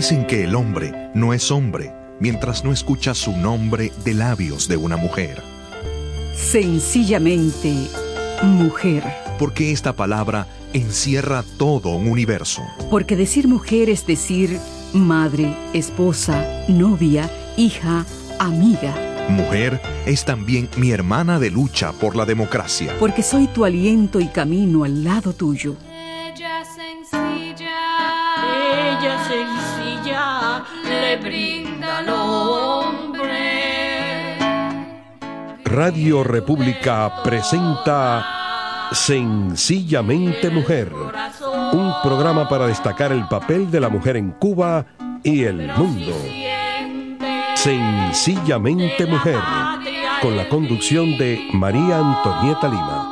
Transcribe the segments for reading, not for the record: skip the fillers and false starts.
dicen que el hombre no es hombre mientras no escucha su nombre de labios de una mujer. Sencillamente, mujer. Porque esta palabra encierra todo un universo. Porque decir mujer es decir madre, esposa, novia, hija, amiga. Mujer es también mi hermana de lucha por la democracia. Porque soy tu aliento y camino al lado tuyo. Ella sencilla, le brinda al hombre. Radio República presenta Sencillamente Mujer, un programa para destacar el papel de la mujer en Cuba y el mundo. Sencillamente Mujer, con la conducción de María Antonieta Lima.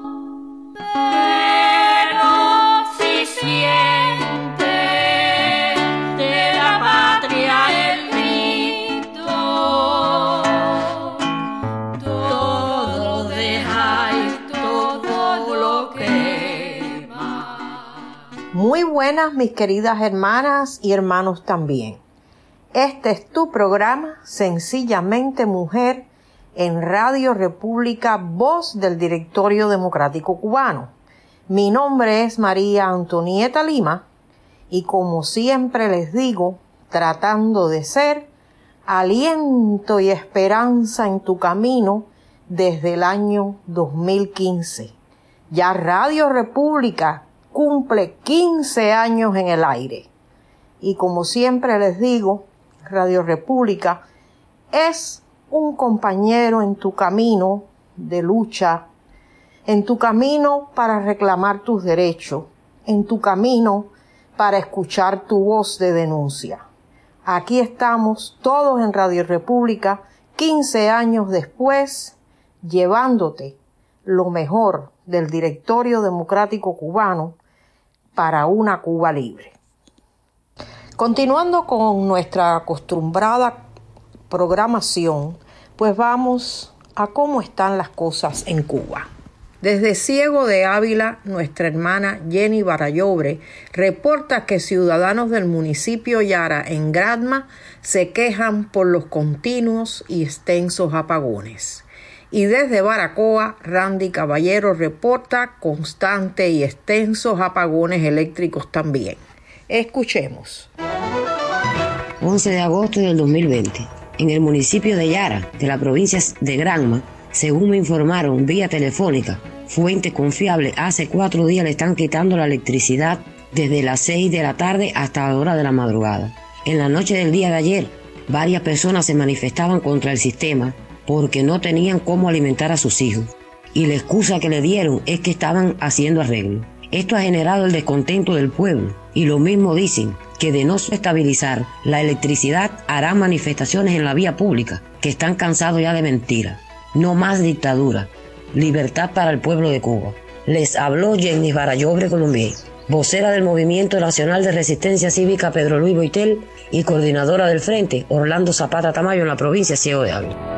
Muy buenas, mis queridas hermanas y hermanos también. Este es tu programa, Sencillamente Mujer, en Radio República, voz del Directorio Democrático Cubano. Mi nombre es María Antonieta Lima y como siempre les digo, tratando de ser aliento y esperanza en tu camino desde el año 2015. Ya Radio República cumple 15 años en el aire. Y como siempre les digo, Radio República es un compañero en tu camino de lucha, en tu camino para reclamar tus derechos, en tu camino para escuchar tu voz de denuncia. Aquí estamos todos en Radio República, 15 años después, llevándote lo mejor del Directorio Democrático Cubano para una Cuba libre. Continuando con nuestra acostumbrada programación, pues vamos a cómo están las cosas en Cuba. Desde Ciego de Ávila, nuestra hermana Jenny Barallobre reporta que ciudadanos del municipio Yara en Gradma se quejan por los continuos y extensos apagones. Y desde Baracoa, Randy Caballero reporta constantes y extensos apagones eléctricos también. Escuchemos. 11 de agosto del 2020, en el municipio de Yara, de la provincia de Granma, según me informaron vía telefónica, fuente confiable, hace 4 días le están quitando la electricidad desde las 6 de la tarde hasta la hora de la madrugada. En la noche del día de ayer, varias personas se manifestaban contra el sistema porque no tenían cómo alimentar a sus hijos, y la excusa que le dieron es que estaban haciendo arreglo. Esto ha generado el descontento del pueblo, y lo mismo dicen que de no estabilizar la electricidad harán manifestaciones en la vía pública, que están cansados ya de mentiras. No más dictadura, libertad para el pueblo de Cuba. Les habló Jenny Barallobre Colombia, vocera del Movimiento Nacional de Resistencia Cívica Pedro Luis Boitel y coordinadora del Frente Orlando Zapata Tamayo en la provincia de Ciego de Ávila.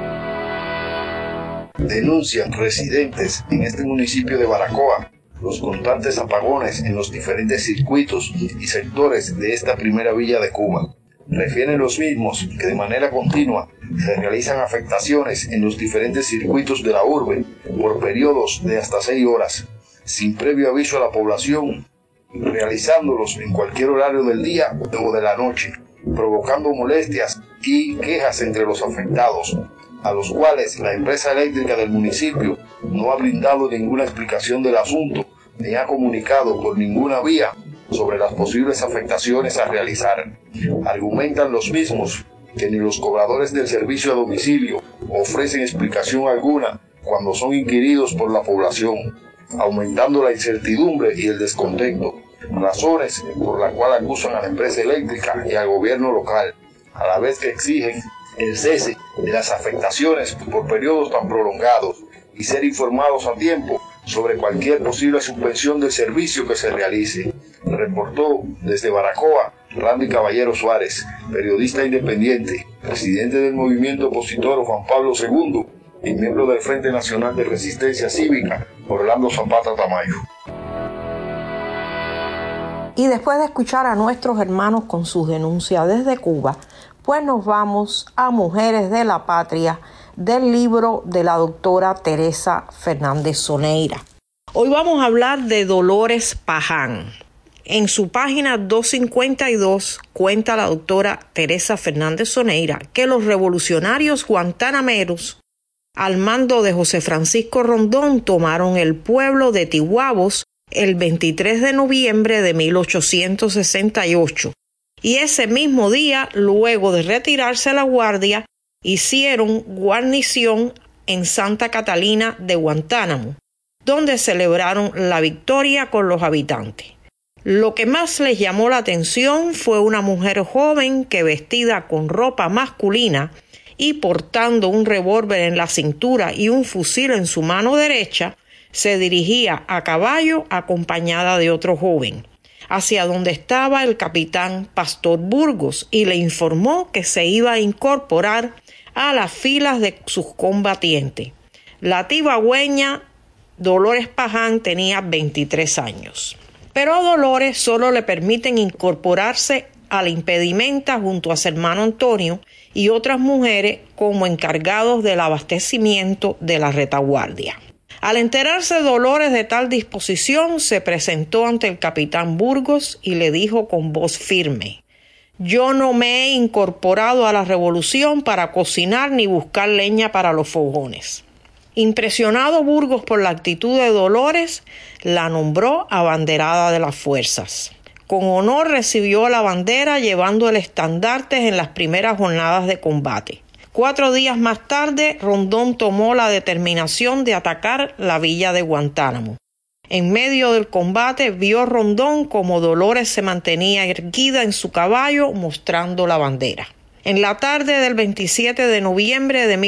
Denuncian residentes en este municipio de Baracoa los constantes apagones en los diferentes circuitos y sectores de esta primera villa de Cuba. Refieren los mismos que de manera continua se realizan afectaciones en los diferentes circuitos de la urbe por periodos de hasta 6 horas, sin previo aviso a la población, realizándolos en cualquier horario del día o de la noche, provocando molestias y quejas entre los afectados, a los cuales la empresa eléctrica del municipio no ha brindado ninguna explicación del asunto, ni ha comunicado por ninguna vía sobre las posibles afectaciones a realizar. Argumentan los mismos que ni los cobradores del servicio a domicilio ofrecen explicación alguna cuando son inquiridos por la población, aumentando la incertidumbre y el descontento, razones por las cuales acusan a la empresa eléctrica y al gobierno local, a la vez que exigen el cese de las afectaciones por periodos tan prolongados y ser informados a tiempo sobre cualquier posible suspensión del servicio que se realice. Reportó desde Baracoa Randy Caballero Suárez, periodista independiente, presidente del movimiento opositor Juan Pablo II y miembro del Frente Nacional de Resistencia Cívica Orlando Zapata Tamayo. Y después de escuchar a nuestros hermanos con sus denuncias desde Cuba, pues nos vamos a Mujeres de la Patria, del libro de la doctora Teresa Fernández Soneira. Hoy vamos a hablar de Dolores Paján. En su página 252 cuenta la doctora Teresa Fernández Soneira que los revolucionarios guantanameros, al mando de José Francisco Rondón, tomaron el pueblo de Tihuabos el 23 de noviembre de 1868. Y ese mismo día, luego de retirarse a la guardia, hicieron guarnición en Santa Catalina de Guantánamo, donde celebraron la victoria con los habitantes. Lo que más les llamó la atención fue una mujer joven que, vestida con ropa masculina y portando un revólver en la cintura y un fusil en su mano derecha, se dirigía a caballo acompañada de otro joven, hacia donde estaba el capitán Pastor Burgos, y le informó que se iba a incorporar a las filas de sus combatientes. La tibagüeña Dolores Paján tenía 23 años. Pero a Dolores solo le permiten incorporarse a la impedimenta junto a su hermano Antonio y otras mujeres como encargados del abastecimiento de la retaguardia. Al enterarse Dolores de tal disposición, se presentó ante el capitán Burgos y le dijo con voz firme: «Yo no me he incorporado a la revolución para cocinar ni buscar leña para los fogones». Impresionado Burgos por la actitud de Dolores, la nombró abanderada de las fuerzas. Con honor recibió la bandera, llevando el estandarte en las primeras jornadas de combate. 4 días más tarde, Rondón tomó la determinación de atacar la villa de Guantánamo. En medio del combate vio Rondón como Dolores se mantenía erguida en su caballo, mostrando la bandera. En la tarde del 27 de noviembre de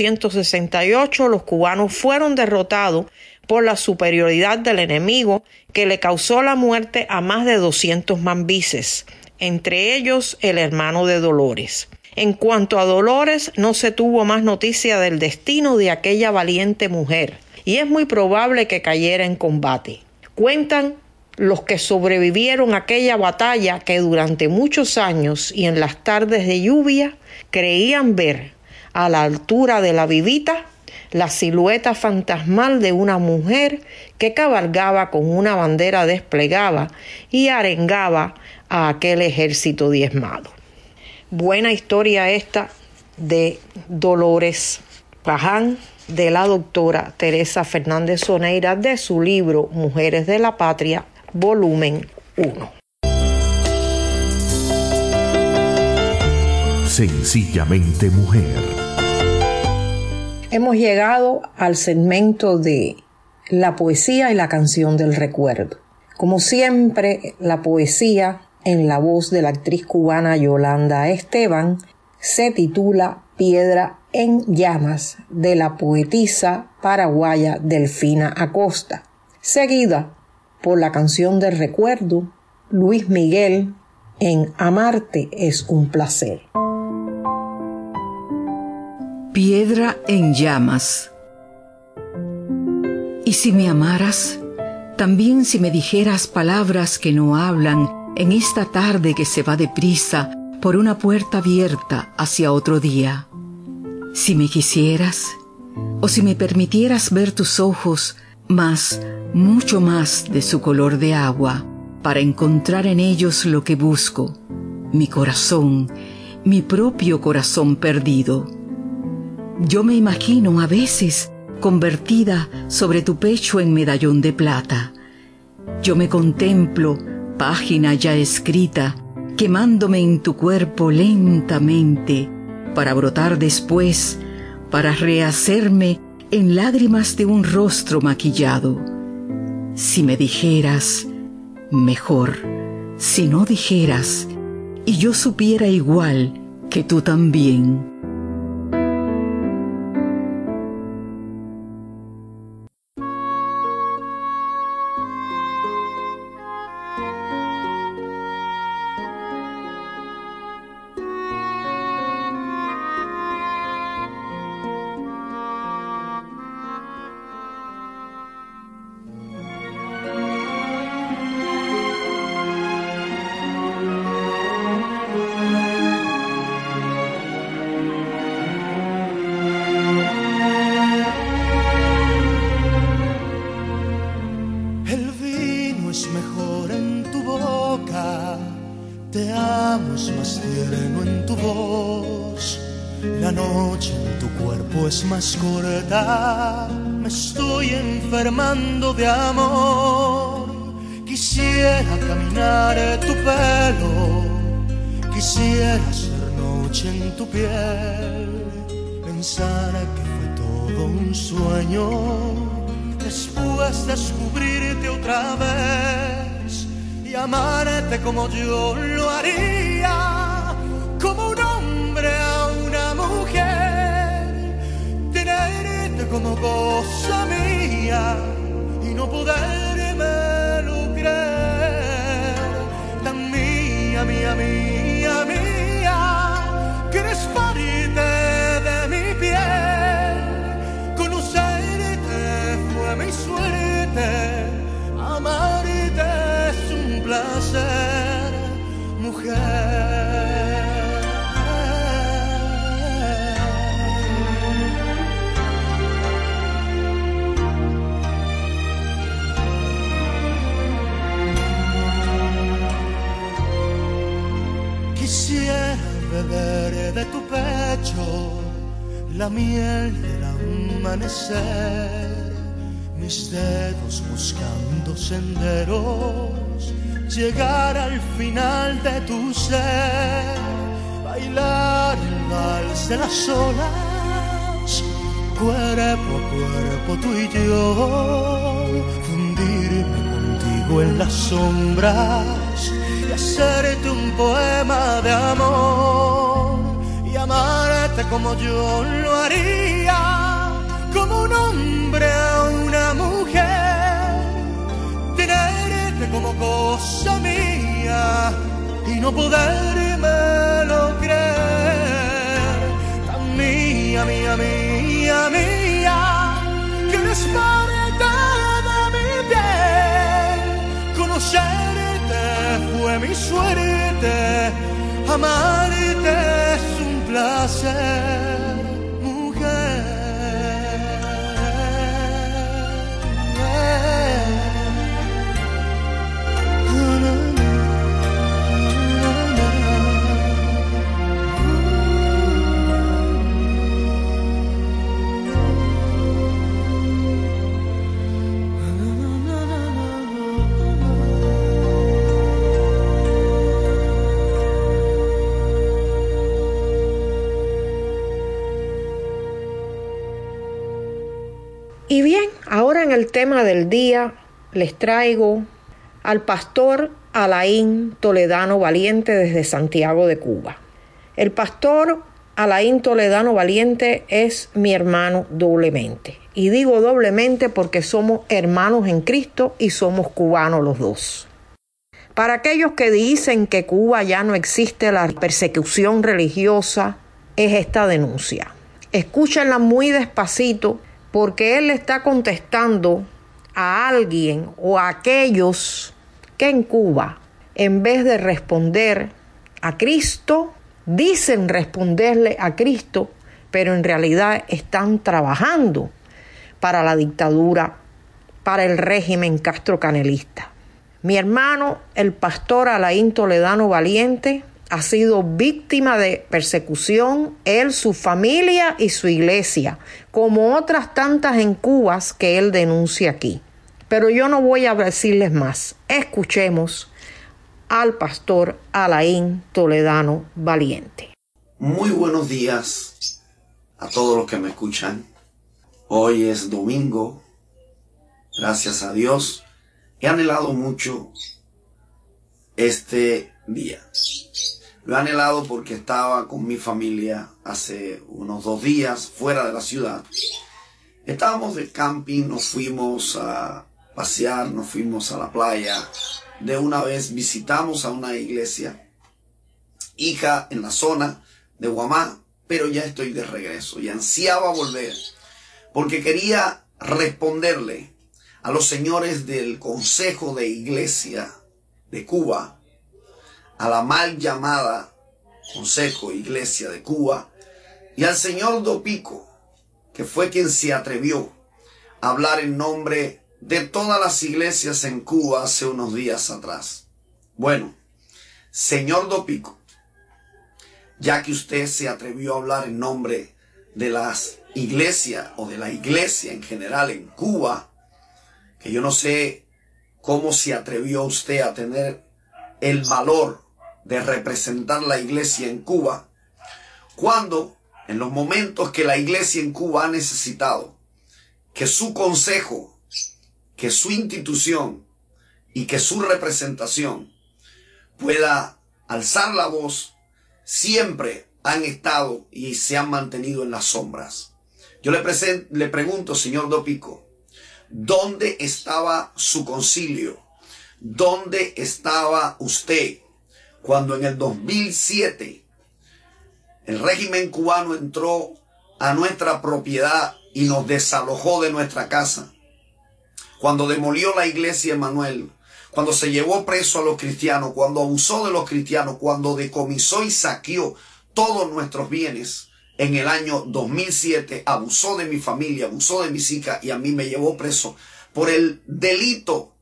1868, los cubanos fueron derrotados por la superioridad del enemigo, que le causó la muerte a más de 200 mambises, entre ellos el hermano de Dolores. En cuanto a Dolores, no se tuvo más noticia del destino de aquella valiente mujer, y es muy probable que cayera en combate. Cuentan los que sobrevivieron a aquella batalla que durante muchos años y en las tardes de lluvia creían ver a la altura de la vivita la silueta fantasmal de una mujer que cabalgaba con una bandera desplegada y arengaba a aquel ejército diezmado. Buena historia esta de Dolores Paján, de la doctora Teresa Fernández Soneira, de su libro Mujeres de la Patria, volumen 1. Sencillamente mujer. Hemos llegado al segmento de la poesía y la canción del recuerdo. Como siempre, la poesía en la voz de la actriz cubana Yolanda Esteban se titula Piedra en llamas, de la poetisa paraguaya Delfina Acosta, seguida por la canción del recuerdo Luis Miguel en Amarte es un placer. Piedra en llamas. Y si me amaras, también si me dijeras palabras que no hablan en esta tarde que se va deprisa por una puerta abierta hacia otro día. Si me quisieras, o si me permitieras ver tus ojos más, mucho más de su color de agua, para encontrar en ellos lo que busco, mi corazón, mi propio corazón perdido. Yo me imagino a veces convertida sobre tu pecho en medallón de plata. Yo me contemplo, página ya escrita, quemándome en tu cuerpo lentamente, para brotar después, para rehacerme en lágrimas de un rostro maquillado. Si me dijeras, mejor. Si no dijeras, y yo supiera igual que tú también. es mejor en tu boca, te amo es más tierno en tu voz. La noche en tu cuerpo es más corta, me estoy enfermando de amor. Quisiera caminar tu pelo, quisiera ser noche en tu piel, pensar que fue todo un sueño, después descubrirte otra vez y amarte como yo lo haría, como un hombre a una mujer, tenerte como cosa mía y no podérmelo creer, tan mía, mía, mía, mía, que eres parte de mi piel, conocerte fue mi suerte, amarte es un placer, mujer. Quisiera beber de tu pecho la miel del amanecer, mis dedos buscando senderos, llegar al final de tu ser, bailar el vals de las olas, cuerpo a cuerpo tú y yo, fundirme contigo en las sombras y hacerte un poema de amor y amarte como yo lo haría, como un hombre a una mujer, tenerte como cosa mía y no podérmelo creer, tan mía, mía, mía, mía, que eres parte de mi piel, conocerte fue mi suerte, amarte es un placer, mujer. Y bien, ahora en el tema del día les traigo al pastor Alain Toledano Valiente desde Santiago de Cuba. El pastor Alain Toledano Valiente es mi hermano doblemente. Y digo doblemente porque somos hermanos en Cristo y somos cubanos los dos. Para aquellos que dicen que Cuba ya no existe la persecución religiosa, es esta denuncia. Escúchenla muy despacito, porque él le está contestando a alguien o a aquellos que en Cuba, en vez de responder a Cristo, dicen responderle a Cristo, pero en realidad están trabajando para la dictadura, para el régimen castrocanelista. Mi hermano, el pastor Alain Toledano Valiente, ha sido víctima de persecución, él, su familia y su iglesia, como otras tantas en Cuba que él denuncia aquí. Pero yo no voy a decirles más. Escuchemos al pastor Alain Toledano Valiente. Muy buenos días a todos los que me escuchan. Hoy es domingo. Gracias a Dios. He anhelado mucho este día. Lo he anhelado porque estaba con mi familia hace unos 2 días fuera de la ciudad. Estábamos de camping, nos fuimos a pasear, nos fuimos a la playa. De una vez visitamos a una iglesia, hija en la zona de Guamá, pero ya estoy de regreso y ansiaba volver porque quería responderle a los señores del Consejo de Iglesia de Cuba, a la mal llamada Consejo Iglesia de Cuba, y al señor Dopico, que fue quien se atrevió a hablar en nombre de todas las iglesias en Cuba hace unos días atrás. Bueno, señor Dopico, ya que usted se atrevió a hablar en nombre de las iglesias o de la iglesia en general en Cuba, que yo no sé cómo se atrevió usted a tener el valor de representar la iglesia en Cuba, cuando en los momentos que la iglesia en Cuba ha necesitado que su consejo, que su institución y que su representación pueda alzar la voz, siempre han estado y se han mantenido en las sombras. Yo le pregunto, señor Dopico, ¿dónde estaba su concilio? ¿Dónde estaba usted cuando en el 2007 el régimen cubano entró a nuestra propiedad y nos desalojó de nuestra casa? Cuando demolió la iglesia Emmanuel, cuando se llevó preso a los cristianos, cuando abusó de los cristianos, cuando decomisó y saqueó todos nuestros bienes en el año 2007, abusó de mi familia, abusó de mis hijas y a mí me llevó preso por el delito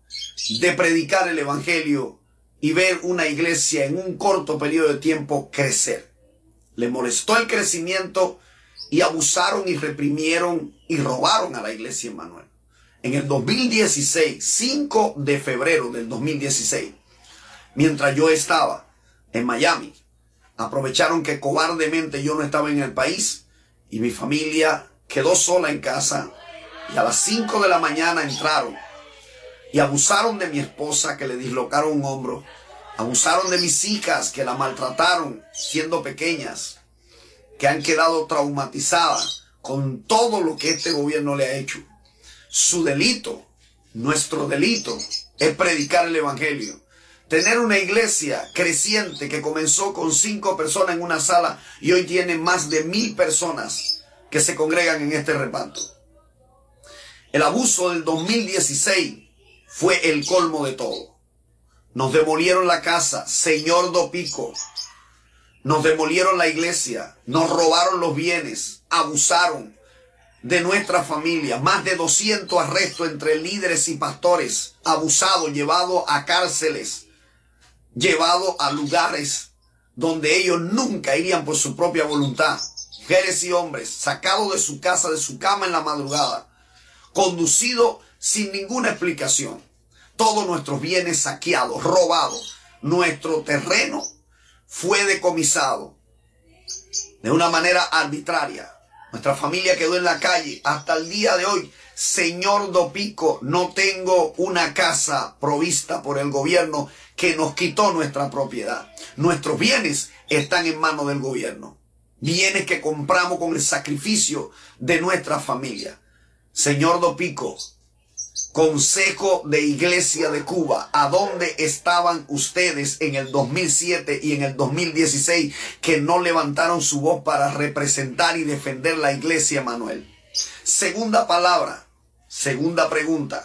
de predicar el evangelio y ver una iglesia en un corto periodo de tiempo crecer. Le molestó el crecimiento y abusaron y reprimieron y robaron a la iglesia Emmanuel. En el 2016, 5 de febrero del 2016, mientras yo estaba en Miami, aprovecharon que cobardemente yo no estaba en el país y mi familia quedó sola en casa, y a las 5 de la mañana entraron y abusaron de mi esposa, que le dislocaron un hombro, abusaron de mis hijas, que la maltrataron siendo pequeñas, que han quedado traumatizadas con todo lo que este gobierno le ha hecho. Su delito, nuestro delito, es predicar el evangelio. Tener una iglesia creciente que comenzó con 5 personas en una sala y hoy tiene más de 1000 personas que se congregan en este reparto. El abuso del 2016 fue el colmo de todo. Nos demolieron la casa, señor Dopico. Nos demolieron la iglesia, nos robaron los bienes, abusaron de nuestra familia. Más de 200 arrestos entre líderes y pastores, abusados, llevados a cárceles, llevados a lugares donde ellos nunca irían por su propia voluntad. Mujeres y hombres sacados de su casa, de su cama en la madrugada, conducidos sin ninguna explicación. Todos nuestros bienes saqueados, robados. Nuestro terreno fue decomisado de una manera arbitraria. Nuestra familia quedó en la calle hasta el día de hoy. Señor Dopico, no tengo una casa provista por el gobierno que nos quitó nuestra propiedad. Nuestros bienes están en manos del gobierno. Bienes que compramos con el sacrificio de nuestra familia. Señor Dopico, Consejo de Iglesia de Cuba, ¿a dónde estaban ustedes en el 2007 y en el 2016 que no levantaron su voz para representar y defender la iglesia Emmanuel? Segunda pregunta.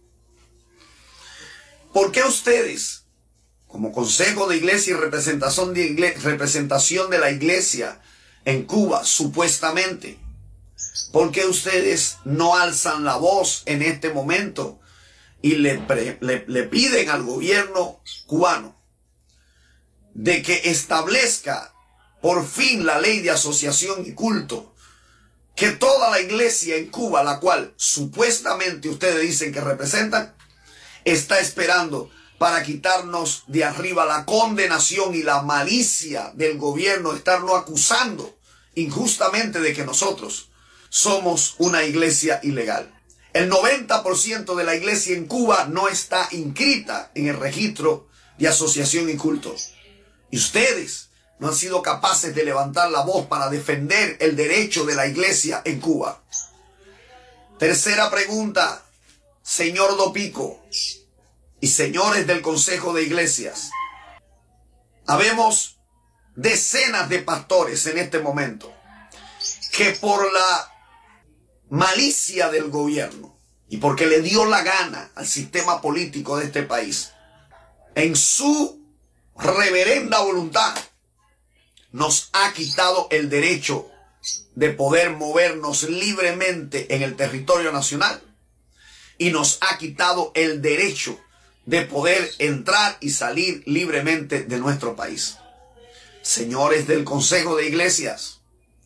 ¿Por qué ustedes, como Consejo de Iglesia y representación de la iglesia en Cuba, supuestamente, por qué ustedes no alzan la voz en este momento y le piden al gobierno cubano de que establezca por fin la ley de asociación y culto que toda la iglesia en Cuba, la cual supuestamente ustedes dicen que representan, está esperando para quitarnos de arriba la condenación y la malicia del gobierno, estarnos acusando injustamente de que nosotros somos una iglesia ilegal? El 90% de la iglesia en Cuba no está inscrita en el registro de asociación y culto. Y ustedes no han sido capaces de levantar la voz para defender el derecho de la iglesia en Cuba. Tercera pregunta, señor Dopico y señores del Consejo de Iglesias. Habemos decenas de pastores en este momento que por la malicia del gobierno y porque le dio la gana al sistema político de este país, en su reverenda voluntad, nos ha quitado el derecho de poder movernos libremente en el territorio nacional. y nos ha quitado el derecho de poder entrar y salir libremente de nuestro país. Señores del Consejo de Iglesias,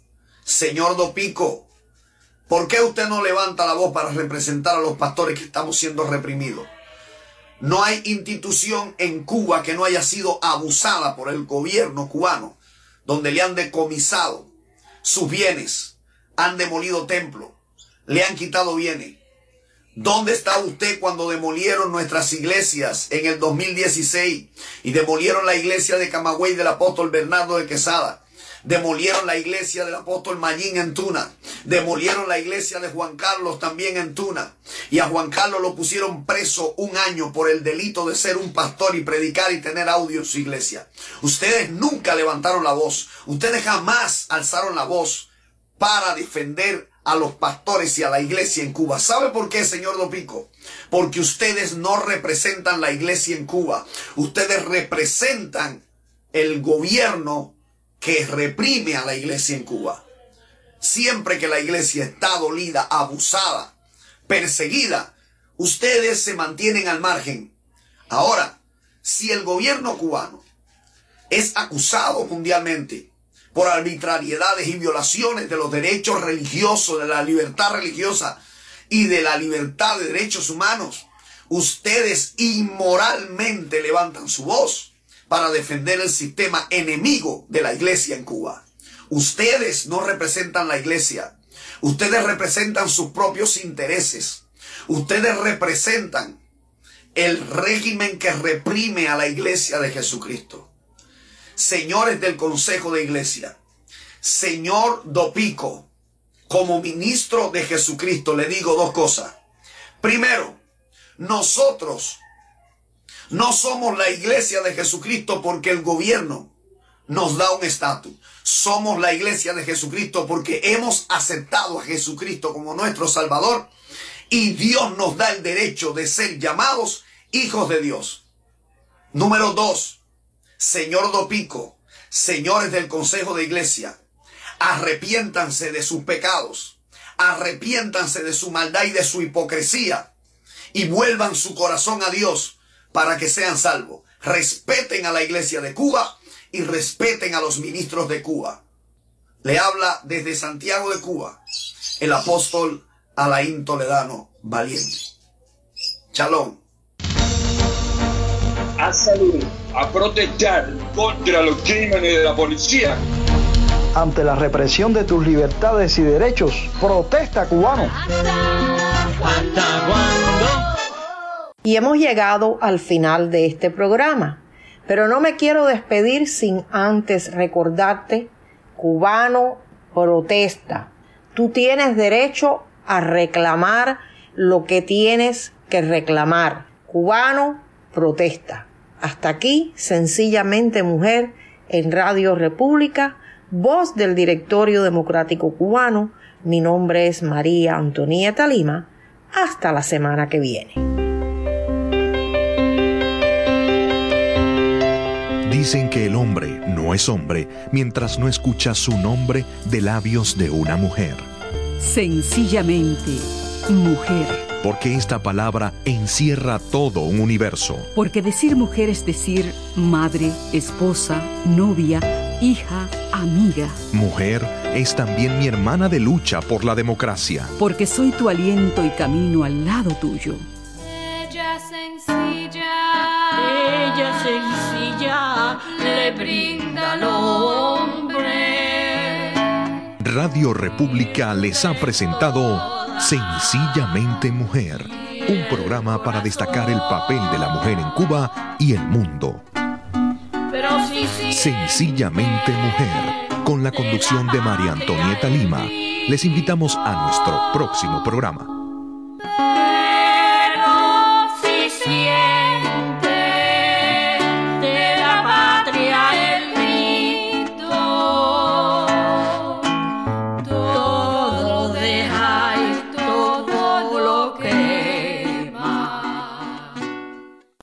señor Dopico, ¿por qué usted no levanta la voz para representar a los pastores que estamos siendo reprimidos? No hay institución en Cuba que no haya sido abusada por el gobierno cubano, donde le han decomisado sus bienes, han demolido templos, le han quitado bienes. ¿Dónde está usted cuando demolieron nuestras iglesias en el 2016 y demolieron la iglesia de Camagüey del apóstol Bernardo de Quesada? Demolieron la iglesia del apóstol Mayín en Tuna. Demolieron la iglesia de Juan Carlos también en Tuna. Y a Juan Carlos lo pusieron preso 1 año por el delito de ser un pastor y predicar y tener audio en su iglesia. Ustedes nunca levantaron la voz. Ustedes jamás alzaron la voz para defender a los pastores y a la iglesia en Cuba. ¿Sabe por qué, señor Dopico? Porque ustedes no representan la iglesia en Cuba. Ustedes representan el gobierno que reprime a la iglesia en Cuba. Siempre que la iglesia está dolida, abusada, perseguida, ustedes se mantienen al margen. Ahora, si el gobierno cubano es acusado mundialmente por arbitrariedades y violaciones de los derechos religiosos, de la libertad religiosa y de la libertad de derechos humanos, ustedes inmoralmente levantan su voz para defender el sistema enemigo de la iglesia en Cuba. Ustedes no representan la iglesia. Ustedes representan sus propios intereses. Ustedes representan el régimen que reprime a la iglesia de Jesucristo. Señores del Consejo de Iglesia, señor Dopico, como ministro de Jesucristo le digo 2 cosas. Primero, nosotros no somos la iglesia de Jesucristo porque el gobierno nos da un estatus. Somos la iglesia de Jesucristo porque hemos aceptado a Jesucristo como nuestro Salvador y Dios nos da el derecho de ser llamados hijos de Dios. Número 2, señor Dopico, señores del Consejo de Iglesia, arrepiéntanse de sus pecados, arrepiéntanse de su maldad y de su hipocresía y vuelvan su corazón a Dios para que sean salvos. Respeten a la iglesia de Cuba y respeten a los ministros de Cuba. Le habla desde Santiago de Cuba el apóstol Alain Toledano Valiente. Shalom. A salir, a protestar contra los crímenes de la policía. Ante la represión de tus libertades y derechos, protesta, cubano. ¿Hasta cuándo? Y hemos llegado al final de este programa, pero no me quiero despedir sin antes recordarte, cubano, protesta. Tú tienes derecho a reclamar lo que tienes que reclamar. Cubano, protesta. Hasta aquí, Sencillamente Mujer, en Radio República, voz del Directorio Democrático Cubano. Mi nombre es María Antonieta Lima. Hasta la semana que viene. Dicen que el hombre no es hombre mientras no escucha su nombre de labios de una mujer. Sencillamente, mujer. Porque esta palabra encierra todo un universo. Porque decir mujer es decir madre, esposa, novia, hija, amiga. Mujer es también mi hermana de lucha por la democracia. Porque soy tu aliento y camino al lado tuyo. Ella sencilla, le brinda al hombre. Radio República les ha presentado Sencillamente Mujer, un programa para destacar el papel de la mujer en Cuba y el mundo. Sencillamente Mujer, con la conducción de María Antonieta Lima. Les invitamos a nuestro próximo programa.